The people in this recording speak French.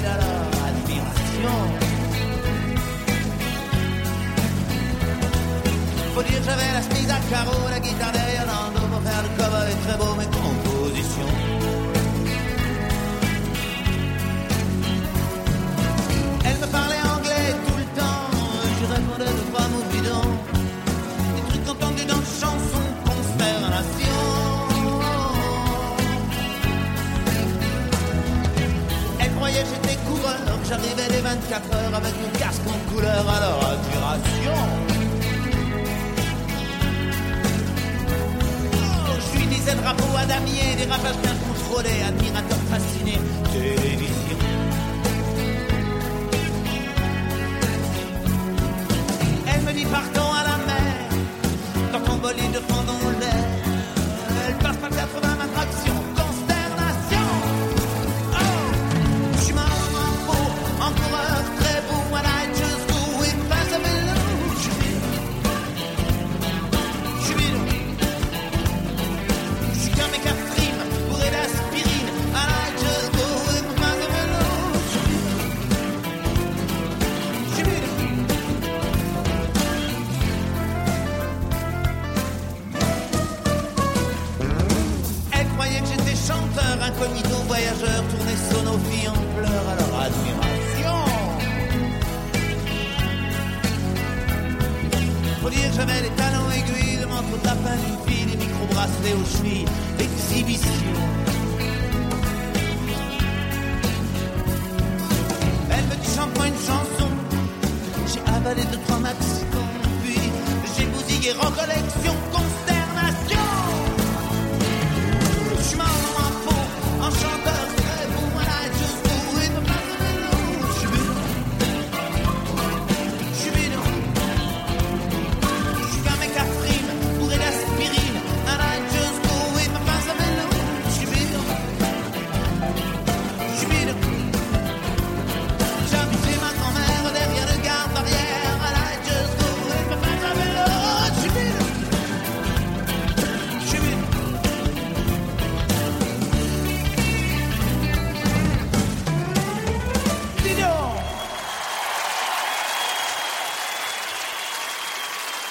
mille alors admiration. Faut dire que j'avais la chemise à carreaux, la guitare derrière dans le dos pour faire le cover et très beau mes compositions. Elle me parlait anglais tout le temps, je répondais de trois mots bidons, des trucs entendus dans chansons de consternation. Elle croyait que j'étais coureur, que j'arrivais les 24 heures avec mon casque en couleur, alors admiration. Je lui disais drapeau à damier, des rapages bien contrôlés, admirateur fasciné, télévision. Elle me dit partons à la mer, dans ton bolide fendons l'air. Elle passe par 80 attractions, consternation. Oh, je suis marrant en coureur très beau, and I just go with pass a melon. Je suis qu'un mec à frime, bourré d'aspirine, and I just go with pass a melon. Elle croyait que j'étais chanteur, incognito, voyageur, tourné sonophie en pleurs, alors admiration. Faut dire que j'avais les talons aiguilles, le manteau de lapin d'une fille, les micro-bracelets aux chevilles, l'exhibition. Elle me dit chante-moi une chanson, j'ai avalé 2-3 maxicons, puis j'ai bousillé en collection.